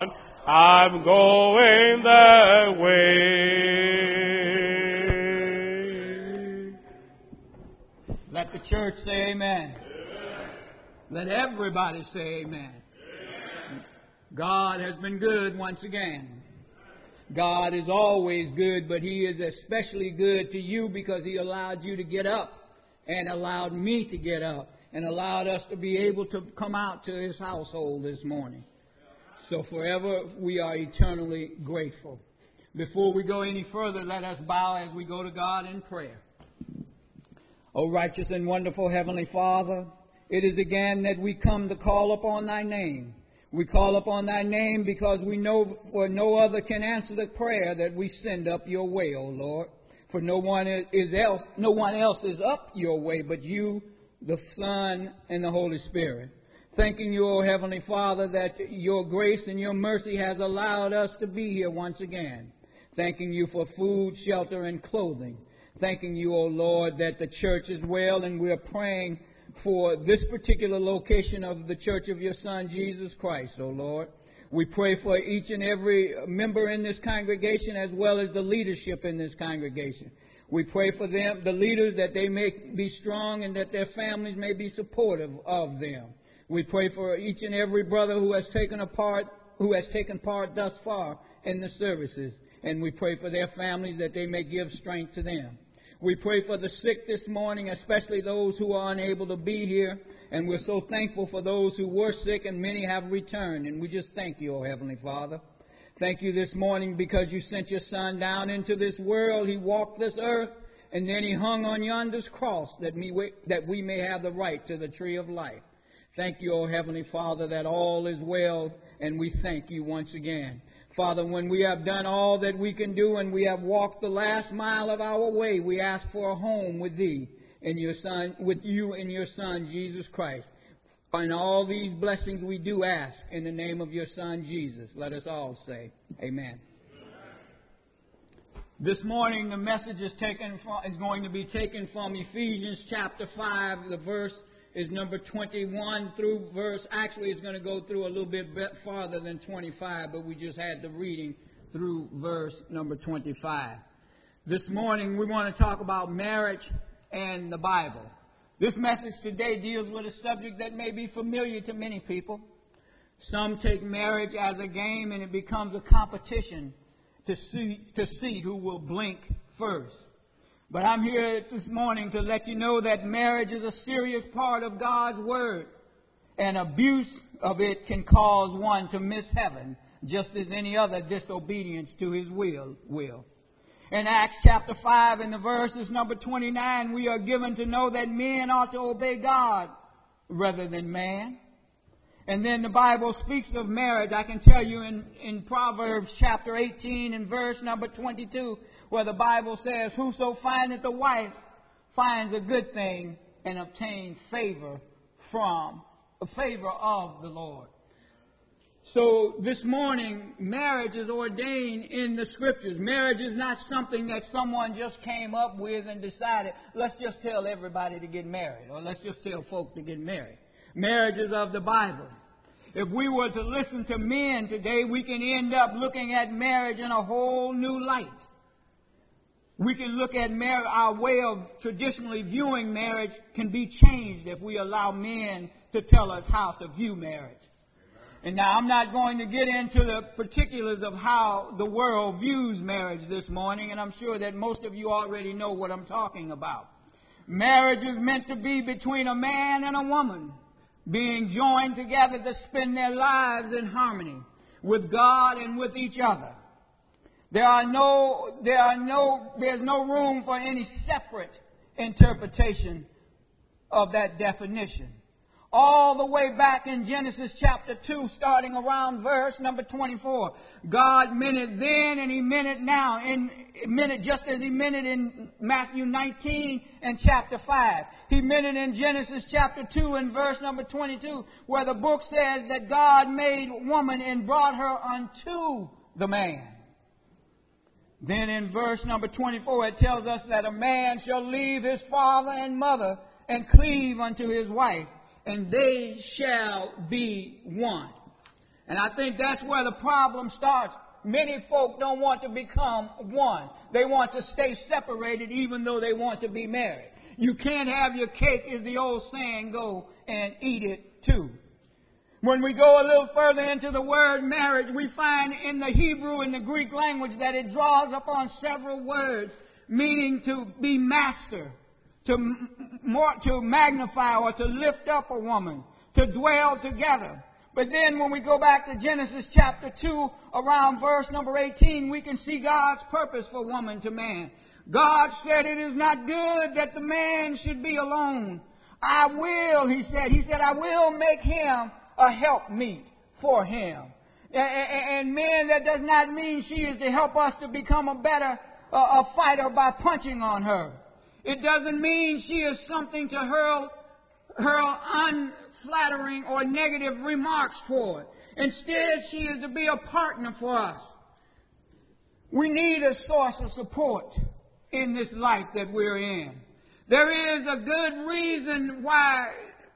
I'm going that way. Let the church say amen. Let everybody say amen. God has been good once again. God is always good, but He is especially good to you because He allowed you to get up and allowed me to get up and allowed us to be able to come out to His household this morning. So forever we are eternally grateful. Before we go any further, let us bow as we go to God in prayer. O righteous and wonderful Heavenly Father, it is again that we come to call upon Thy name. We call upon Thy name because we know for no other can answer the prayer that we send up Your way, O Lord. For no one else is up Your way but You, the Son, and the Holy Spirit. Thanking You, O Heavenly Father, that Your grace and Your mercy has allowed us to be here once again. Thanking You for food, shelter, and clothing. Thanking You, O Lord, that the church is well, and we are praying for this particular location of the Church of Your Son, Jesus Christ, O Lord. We pray for each and every member in this congregation as well as the leadership in this congregation. We pray for them, the leaders, that they may be strong and that their families may be supportive of them. We pray for each and every brother who has taken part thus far in the services. And we pray for their families that they may give strength to them. We pray for the sick this morning, especially those who are unable to be here. And we're so thankful for those who were sick, and many have returned. And we just thank You, O Heavenly Father. Thank You this morning because You sent Your Son down into this world. He walked this earth, and then He hung on yonder's cross that we may have the right to the tree of life. Thank You, O Heavenly Father, that all is well, and we thank You once again. Father, when we have done all that we can do and we have walked the last mile of our way, we ask for a home with Thee and Your Son, with You and Your Son, Jesus Christ. And all these blessings we do ask in the name of Your Son, Jesus. Let us all say, amen. This morning, the message is going to be taken from Ephesians chapter 5. The verse is number 21 through verse. Actually, it's going to go through a little bit farther than 25, but we just had the reading through verse number 25. This morning, we want to talk about marriage and the Bible. This message today deals with a subject that may be familiar to many people. Some take marriage as a game, and it becomes a competition to see who will blink first. But I'm here this morning to let you know that marriage is a serious part of God's Word. And abuse of it can cause one to miss heaven, just as any other disobedience to His will. In Acts chapter 5 and the verses number 29, we are given to know that men ought to obey God rather than man. And then the Bible speaks of marriage. I can tell you in Proverbs chapter 18 and verse number 22, where the Bible says, "Whoso findeth a wife finds a good thing and obtains favor of the Lord." So this morning, marriage is ordained in the Scriptures. Marriage is not something that someone just came up with and decided, let's just tell everybody to get married, or let's just tell folk to get married. Marriage is of the Bible. If we were to listen to men today, we can end up looking at marriage in a whole new light. We can look at marriage, our way of traditionally viewing marriage can be changed if we allow men to tell us how to view marriage. And now I'm not going to get into the particulars of how the world views marriage this morning, and I'm sure that most of you already know what I'm talking about. Marriage is meant to be between a man and a woman, being joined together to spend their lives in harmony with God and with each other. There's no room for any separate interpretation of that definition. All the way back in Genesis chapter 2, starting around verse number 24. God meant it then and He meant it now. And He meant it just as He meant it in Matthew 19 and chapter 5. He meant it in Genesis chapter 2 and verse number 22, where the book says that God made woman and brought her unto the man. Then in verse number 24, it tells us that a man shall leave his father and mother and cleave unto his wife, and they shall be one. And I think that's where the problem starts. Many folk don't want to become one. They want to stay separated even though they want to be married. You can't have your cake, as the old saying go, and eat it too. When we go a little further into the word marriage, we find in the Hebrew and the Greek language that it draws upon several words meaning to be master, to magnify or to lift up a woman, to dwell together. But then when we go back to Genesis chapter 2, around verse number 18, we can see God's purpose for woman to man. God said it is not good that the man should be alone. I will, he said, I will make him a helpmeet for him. And men, that does not mean she is to help us to become a better fighter by punching on her. It doesn't mean she is something to hurl unflattering or negative remarks toward. Instead, she is to be a partner for us. We need a source of support in this life that we're in. There is a good reason why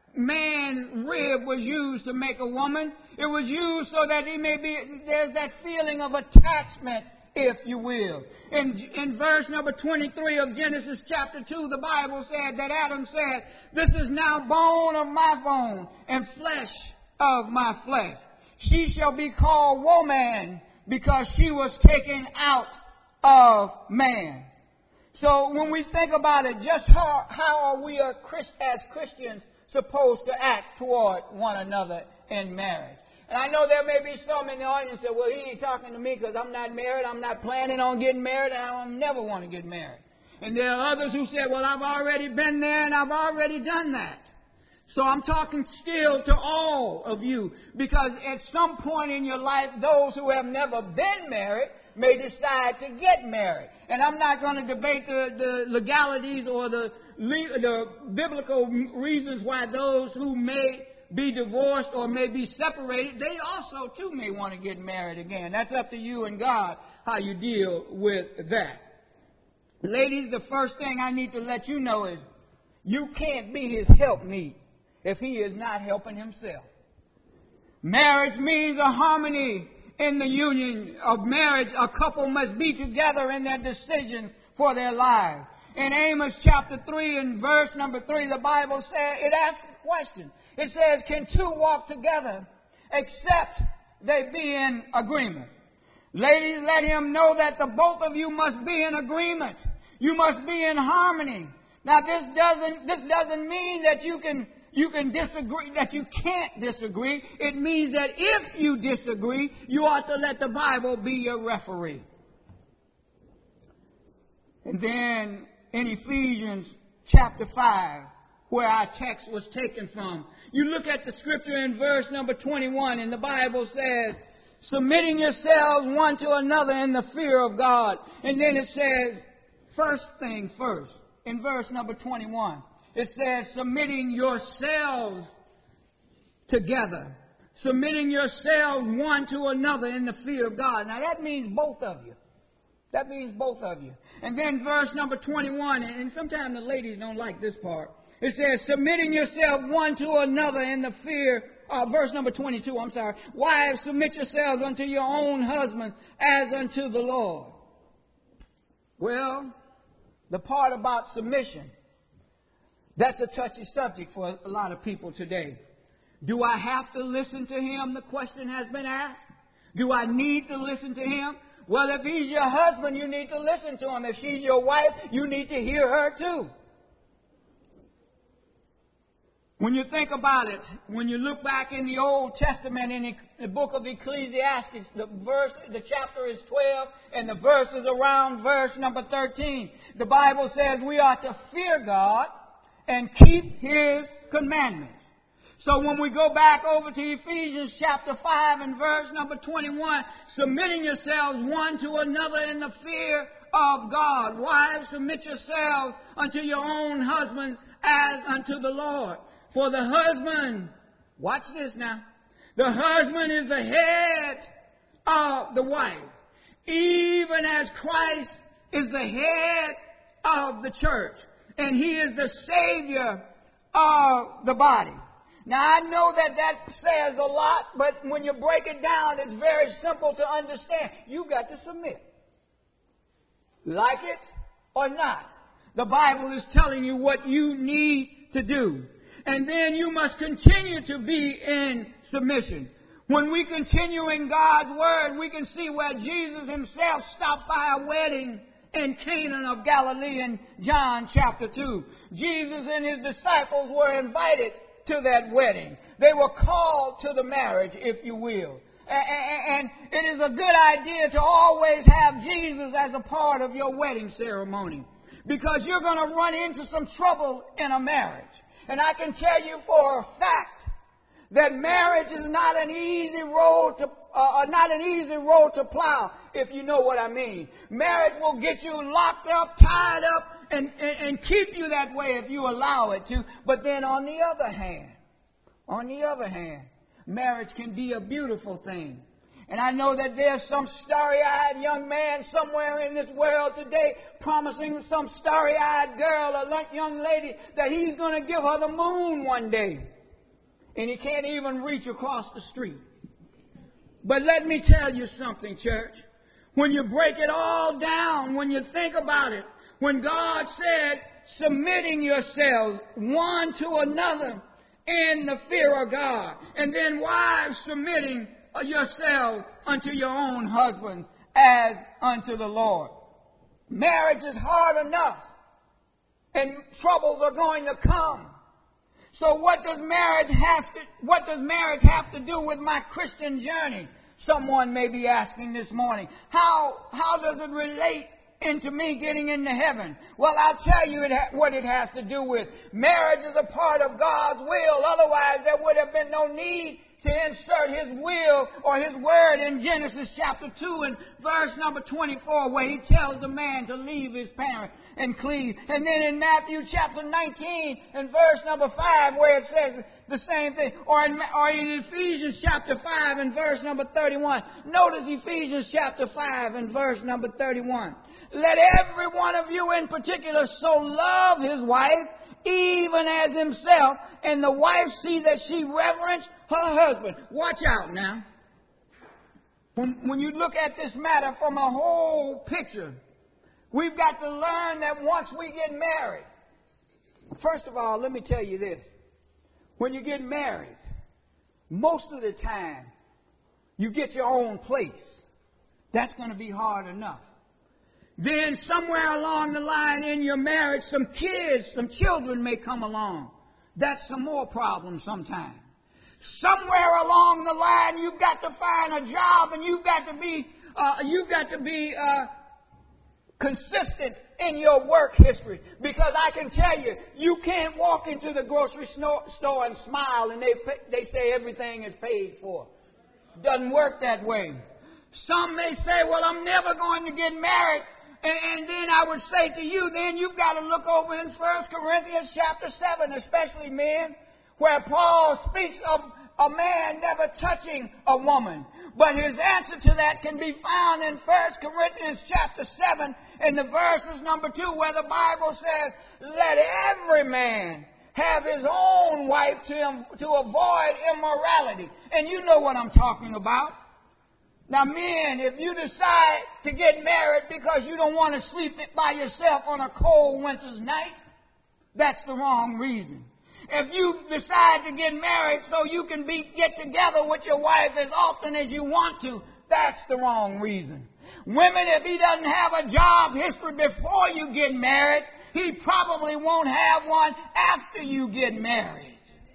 man's rib was used to make a woman. It was used so that there's that feeling of attachment, if you will. In verse number 23 of Genesis chapter 2, the Bible said that Adam said, "This is now bone of my bone and flesh of my flesh. She shall be called woman because she was taken out of man." So when we think about it, just how are we as Christians supposed to act toward one another in marriage? And I know there may be some in the audience that, well, he ain't talking to me because I'm not married, I'm not planning on getting married, and I don't never want to get married. And there are others who say, well, I've already been there and I've already done that. So I'm talking still to all of you, because at some point in your life, those who have never been married may decide to get married. And I'm not going to debate the legalities or the biblical reasons why those who may be divorced or may be separated, they also too may want to get married again. That's up to you and God how you deal with that. Ladies, the first thing I need to let you know is you can't be his helpmeet if he is not helping himself. Marriage means a harmony. In the union of marriage, a couple must be together in their decisions for their lives. In Amos chapter 3 and verse number 3, the Bible says, it asks a question. It says, can two walk together except they be in agreement? Ladies, let him know that the both of you must be in agreement. You must be in harmony. Now, this doesn't mean that you can disagree, that you can't disagree. It means that if you disagree, you ought to let the Bible be your referee. And then in Ephesians chapter 5, where our text was taken from, you look at the scripture in verse number 21, and the Bible says, submitting yourselves one to another in the fear of God. And then it says, first thing first, in verse number 21. It says, submitting yourselves together. Submitting yourselves one to another in the fear of God. Now that means both of you. That means both of you. And then verse number 21, and sometimes the ladies don't like this part. It says, submitting yourself one to another in the fear, verse number 22, I'm sorry. Wives, submit yourselves unto your own husbands as unto the Lord. Well, the part about submission, that's a touchy subject for a lot of people today. Do I have to listen to him? The question has been asked. Do I need to listen to him? Well, if he's your husband, you need to listen to him. If she's your wife, you need to hear her too. When you think about it, when you look back in the Old Testament, in the book of Ecclesiastes, the chapter is 12, and the verse is around verse number 13. The Bible says we are to fear God and keep his commandments. So when we go back over to Ephesians chapter 5 and verse number 21, submitting yourselves one to another in the fear of God. Wives, submit yourselves unto your own husbands as unto the Lord. For the husband, watch this now, the husband is the head of the wife, even as Christ is the head of the church, and he is the Savior of the body. Now, I know that says a lot, but when you break it down, it's very simple to understand. You've got to submit. Like it or not. The Bible is telling you what you need to do. And then you must continue to be in submission. When we continue in God's Word, we can see where Jesus himself stopped by a wedding in Cana of Galilee in John chapter 2. Jesus and his disciples were invited to that wedding. They were called to the marriage, if you will. And it is a good idea to always have Jesus as a part of your wedding ceremony, because you're going to run into some trouble in a marriage. And I can tell you for a fact that marriage is not an easy road to plow, if you know what I mean. Marriage will get you locked up, tied up, and keep you that way if you allow it to. But then on the other hand, marriage can be a beautiful thing. And I know that there's some starry-eyed young man somewhere in this world today promising some starry-eyed girl or young lady that he's going to give her the moon one day. And he can't even reach across the street. But let me tell you something, church. When you break it all down, when you think about it, when God said, submitting yourselves one to another in the fear of God, and then wives submitting yourselves unto your own husbands as unto the Lord. Marriage is hard enough, and troubles are going to come. So what does marriage have to do with my Christian journey? Someone may be asking this morning. How does it relate into me getting into heaven? Well, I'll tell you what it has to do with. Marriage is a part of God's will. Otherwise, there would have been no need to insert his will or his word in Genesis chapter 2 and verse number 24, where he tells the man to leave his parent and cleave. And then in Matthew chapter 19 and verse number 5, where it says the same thing. Or in Ephesians chapter 5 and verse number 31. Notice Ephesians chapter 5 and verse number 31. Let every one of you in particular so love his wife, even as himself, and the wife see that she reverence her husband. Watch out now. When you look at this matter from a whole picture, we've got to learn that once we get married, first of all, let me tell you this. When you get married, most of the time, you get your own place. That's going to be hard enough. Then somewhere along the line in your marriage, some children may come along. That's some more problems sometimes. Somewhere along the line, you've got to find a job, and you've got to be consistent in your work history. Because I can tell you, you can't walk into the grocery store and smile and they say everything is paid for. Doesn't work that way. Some may say, well, I'm never going to get married. And then I would say to you, then you've got to look over in 1 Corinthians chapter 7, especially men, where Paul speaks of a man never touching a woman. But his answer to that can be found in 1 Corinthians chapter 7 in the verses number 2, where the Bible says, let every man have his own wife to avoid immorality. And you know what I'm talking about. Now, men, if you decide to get married because you don't want to sleep by yourself on a cold winter's night, that's the wrong reason. If you decide to get married so you can get together with your wife as often as you want to, that's the wrong reason. Women, if he doesn't have a job history before you get married, he probably won't have one after you get married.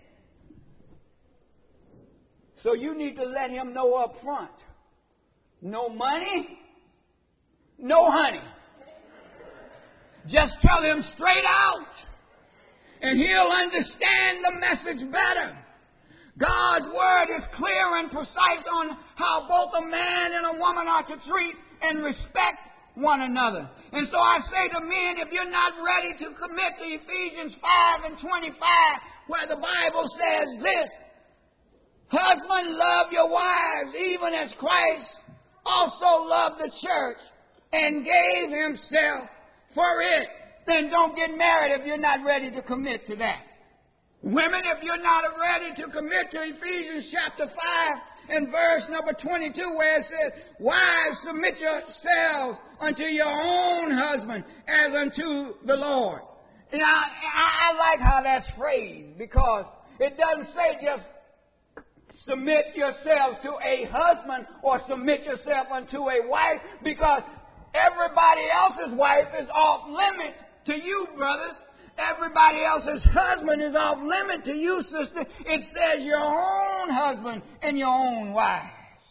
So you need to let him know up front. No money, no honey. Just tell him straight out, and he'll understand the message better. God's word is clear and precise on how both a man and a woman are to treat and respect one another. And so I say to men, if you're not ready to commit to Ephesians 5 and 25, where the Bible says this, husbands, love your wives, even as Christ also loved the church and gave himself for it. Then don't get married if you're not ready to commit to that. Women, if you're not ready to commit to Ephesians chapter 5 and verse number 22, where it says, wives, submit yourselves unto your own husband as unto the Lord. And I like how that's phrased, because it doesn't say just submit yourselves to a husband or submit yourself unto a wife, because everybody else's wife is off limits to you, brothers. Everybody else's husband is off limit to you, sister. It says your own husband and your own wives.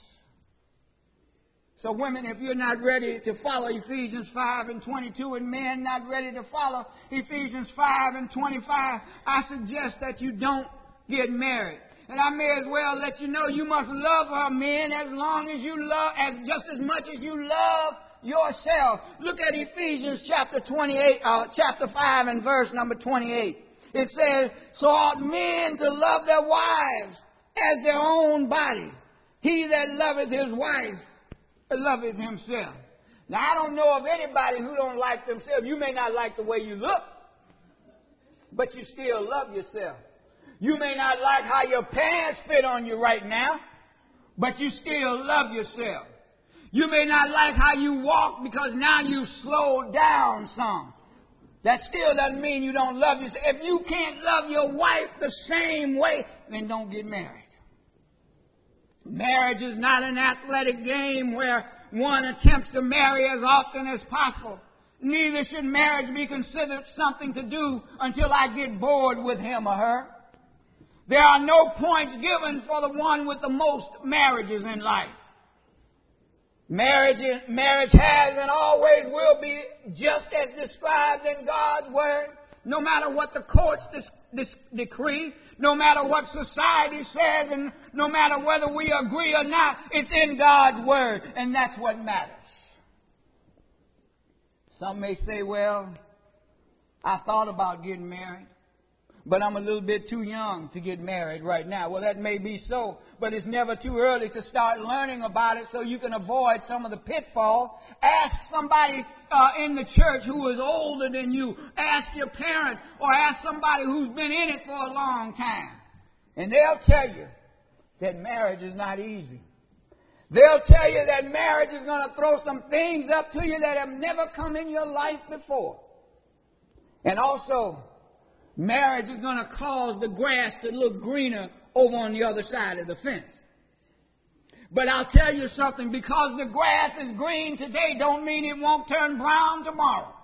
So women, if you're not ready to follow Ephesians 5 and 22, and men not ready to follow Ephesians 5 and 25, I suggest that you don't get married. And I may as well let you know you must love her, men, as long as you love, just as much as you love yourself. Look at Ephesians chapter 5 and verse number 28. It says, so ought men to love their wives as their own body. He that loveth his wife loveth himself. Now, I don't know of anybody who don't like themselves. You may not like the way you look, but you still love yourself. You may not like how your pants fit on you right now, but you still love yourself. You may not like how you walk because now you slowed down some. That still doesn't mean you don't love yourself. If you can't love your wife the same way, then don't get married. Marriage is not an athletic game where one attempts to marry as often as possible. Neither should marriage be considered something to do until I get bored with him or her. There are no points given for the one with the most marriages in life. Marriage has and always will be just as described in God's Word. No matter what the courts decree, no matter what society says, and no matter whether we agree or not, it's in God's Word, and that's what matters. Some may say, well, I thought about getting married, but I'm a little bit too young to get married right now. Well, that may be so, but it's never too early to start learning about it so you can avoid some of the pitfalls. Ask somebody in the church who is older than you. Ask your parents, or ask somebody who's been in it for a long time. And they'll tell you that marriage is not easy. They'll tell you that marriage is going to throw some things up to you that have never come in your life before. And also, marriage is going to cause the grass to look greener over on the other side of the fence. But I'll tell you something, because the grass is green today don't mean it won't turn brown tomorrow.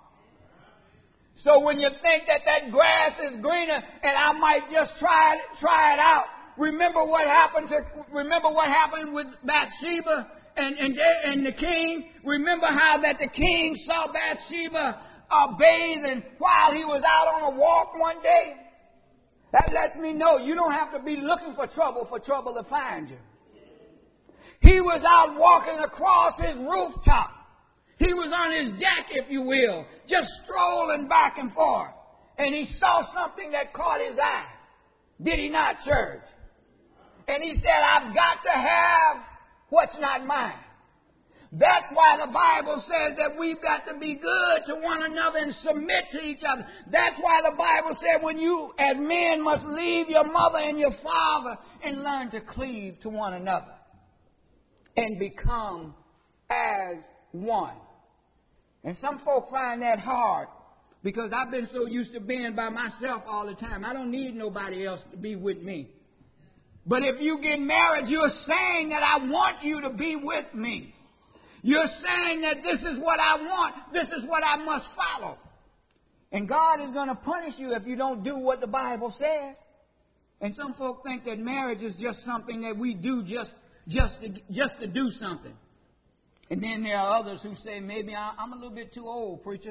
So when you think that grass is greener and I might just try it out, remember what happened with Bathsheba and the king. Remember how that the king saw Bathsheba bathing while he was out on a walk one day? That lets me know you don't have to be looking for trouble to find you. He was out walking across his rooftop. He was on his deck, if you will, just strolling back and forth. And he saw something that caught his eye. Did he not, church? And he said, I've got to have what's not mine. That's why the Bible says that we've got to be good to one another and submit to each other. That's why the Bible said when you, as men, must leave your mother and your father and learn to cleave to one another and become as one. And some folk find that hard because I've been so used to being by myself all the time. I don't need nobody else to be with me. But if you get married, you're saying that I want you to be with me. You're saying that this is what I want. This is what I must follow. And God is going to punish you if you don't do what the Bible says. And some folk think that marriage is just something that we do just to do something. And then there are others who say, maybe I'm a little bit too old, preacher.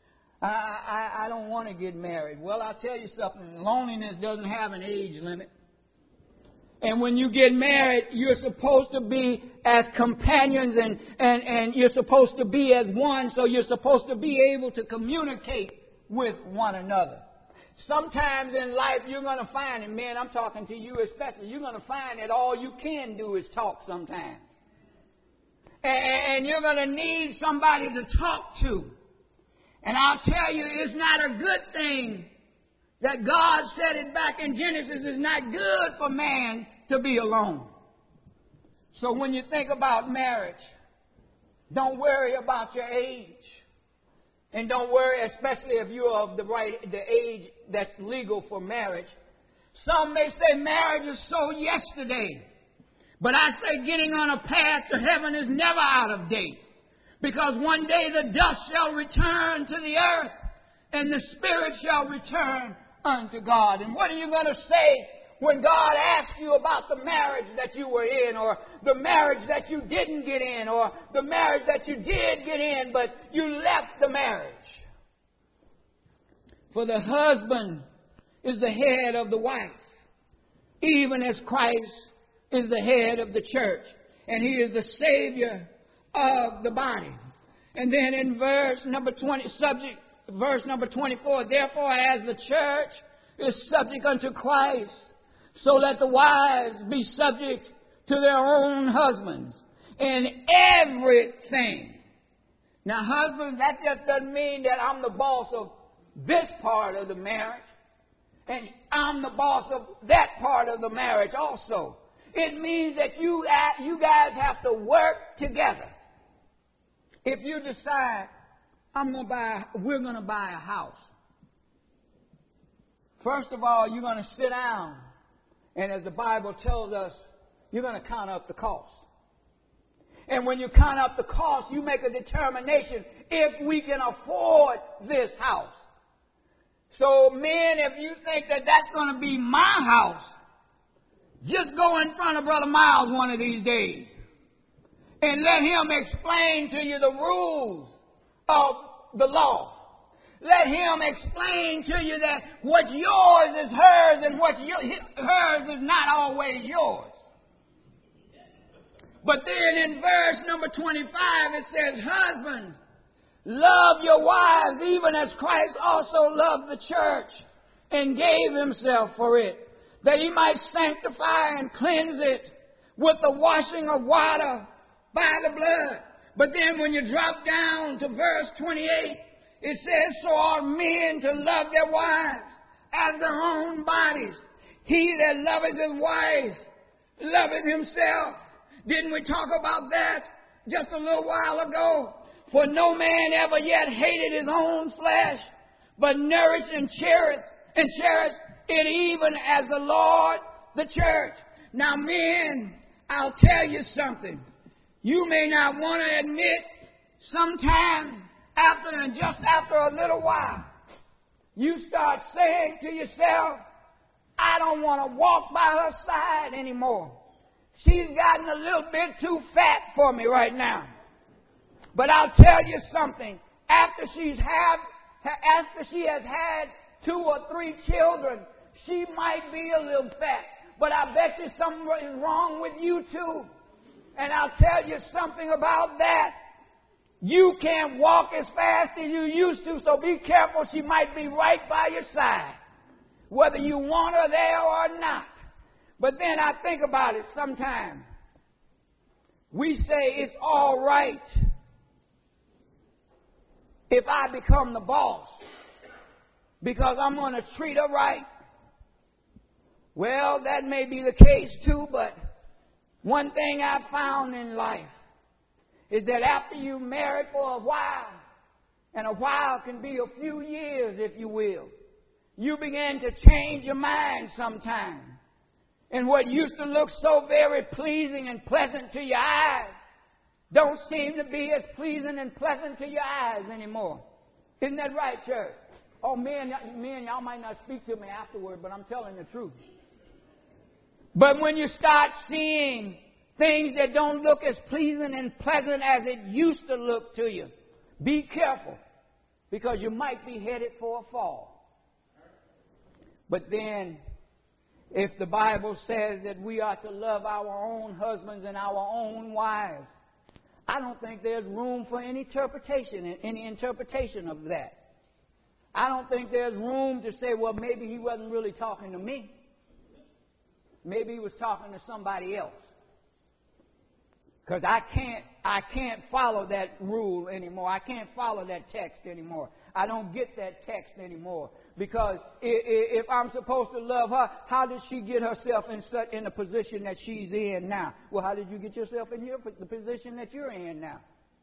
I don't want to get married. Well, I'll tell you something. Loneliness doesn't have an age limit. And when you get married, you're supposed to be as companions and you're supposed to be as one, so you're supposed to be able to communicate with one another. Sometimes in life you're going to find, and man, I'm talking to you especially, you're going to find that all you can do is talk sometimes. And you're going to need somebody to talk to. And I'll tell you, it's not a good thing that God said it back in Genesis, it's not good for man to be alone. So when you think about marriage, don't worry about your age. And don't worry, especially if you're of the age that's legal for marriage. Some may say marriage is so yesterday. But I say getting on a path to heaven is never out of date. Because one day the dust shall return to the earth, and the spirit shall return unto God. And what are you going to say when God asks you about the marriage that you were in, or the marriage that you didn't get in, or the marriage that you did get in, but you left the marriage? For the husband is the head of the wife, even as Christ is the head of the church, and he is the Savior of the body. And then in verse number 24, therefore as the church is subject unto Christ, so let the wives be subject to their own husbands in everything. Now husbands, that just doesn't mean that I'm the boss of this part of the marriage, and I'm the boss of that part of the marriage also. It means that you guys have to work together. If you decide we're going to buy a house, first of all, you're going to sit down, and as the Bible tells us, you're going to count up the cost. And when you count up the cost, you make a determination if we can afford this house. So men, if you think that that's going to be my house, just go in front of Brother Miles one of these days and let him explain to you the rules of the law. Let him explain to you that what's yours is hers and what's hers is not always yours. But then in verse number 25 it says, husbands, love your wives even as Christ also loved the church and gave himself for it, that he might sanctify and cleanse it with the washing of water by the blood. But then when you drop down to verse 28, it says, so are men to love their wives as their own bodies. He that loveth his wife loveth himself. Didn't we talk about that just a little while ago? For no man ever yet hated his own flesh, but nourished and cherished it even as the Lord the church. Now men, I'll tell you something. You may not want to admit sometime just after a little while, you start saying to yourself, I don't want to walk by her side anymore. She's gotten a little bit too fat for me right now. But I'll tell you something. After she has had 2 or 3 children, she might be a little fat. But I bet you something is wrong with you too. And I'll tell you something about that. You can't walk as fast as you used to, so be careful. She might be right by your side, whether you want her there or not. But then I think about it sometimes. We say it's all right if I become the boss because I'm going to treat her right. Well, that may be the case too, but one thing I found in life is that after you married for a while, and a while can be a few years if you will, you begin to change your mind sometimes. And what used to look so very pleasing and pleasant to your eyes don't seem to be as pleasing and pleasant to your eyes anymore. Isn't that right, church? Oh, men, y'all might not speak to me afterward, but I'm telling the truth. But when you start seeing things that don't look as pleasing and pleasant as it used to look to you, be careful, because you might be headed for a fall. But then, if the Bible says that we are to love our own husbands and our own wives, I don't think there's room for any interpretation of that. I don't think there's room to say, well, maybe he wasn't really talking to me. Maybe he was talking to somebody else. Because I can't follow that rule anymore. I can't follow that text anymore. I don't get that text anymore. Because if I'm supposed to love her, how did she get herself in the position that she's in now? Well, how did you get yourself in the position that you're in now?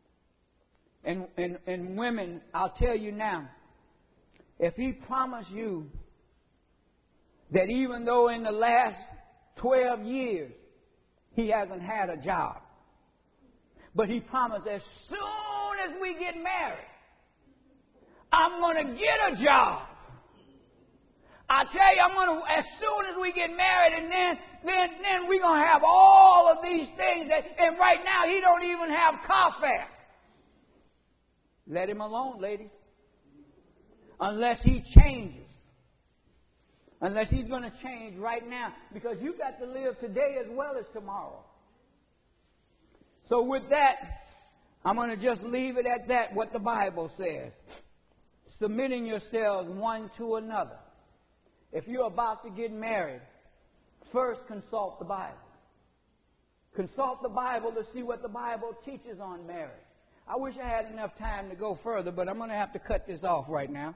And women, I'll tell you now, if he promised you that even though in the last 12 years he hasn't had a job, but he promised as soon as we get married, I'm going to get a job. I tell you, I'm going to, as soon as we get married, and then we're going to have all of these things. And right now, he don't even have car fare. Let him alone, ladies. Unless he changes. Unless he's going to change right now. Because you got to live today as well as tomorrow. So with that, I'm going to just leave it at that, what the Bible says. Submitting yourselves one to another. If you're about to get married, first consult the Bible. Consult the Bible to see what the Bible teaches on marriage. I wish I had enough time to go further, but I'm going to have to cut this off right now.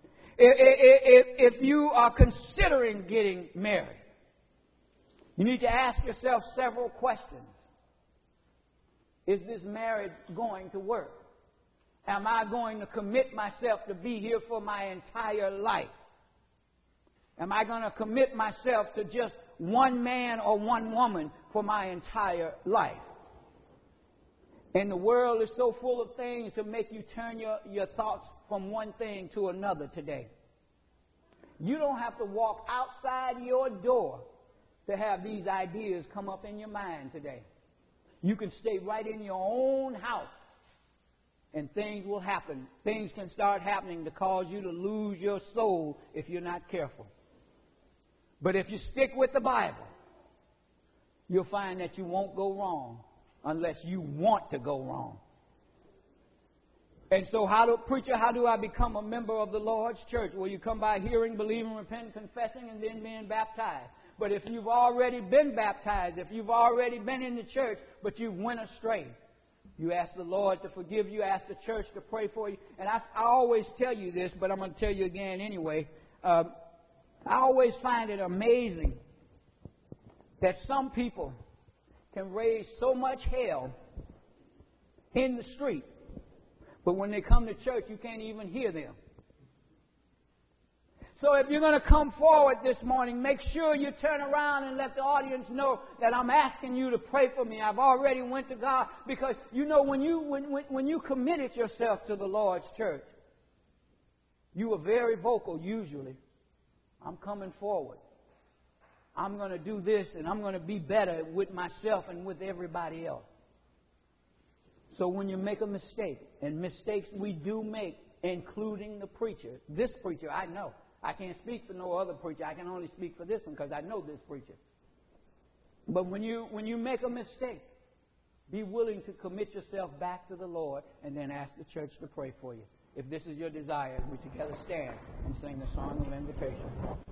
If you are considering getting married, you need to ask yourself several questions. Is this marriage going to work? Am I going to commit myself to be here for my entire life? Am I going to commit myself to just one man or one woman for my entire life? And the world is so full of things to make you turn your thoughts from one thing to another today. You don't have to walk outside your door to have these ideas come up in your mind today. You can stay right in your own house and things will happen. Things can start happening to cause you to lose your soul if you're not careful. But if you stick with the Bible, you'll find that you won't go wrong unless you want to go wrong. And so how do I become a member of the Lord's church? Well, you come by hearing, believing, repenting, confessing, and then being baptized. But if you've already been baptized, if you've already been in the church, but you went astray, you ask the Lord to forgive you, ask the church to pray for you. And I always tell you this, but I'm going to tell you again anyway. I always find it amazing that some people can raise so much hell in the street, but when they come to church, you can't even hear them. So if you're going to come forward this morning, make sure you turn around and let the audience know that I'm asking you to pray for me. I've already went to God, because you know when you committed yourself to the Lord's church, you were very vocal usually. I'm coming forward. I'm going to do this, and I'm going to be better with myself and with everybody else. So when you make a mistake, and mistakes we do make, including the preacher, this preacher I know. I can't speak for no other preacher. I can only speak for this one because I know this preacher. But when you make a mistake, be willing to commit yourself back to the Lord and then ask the church to pray for you. If this is your desire, we together stand and sing the song of invitation.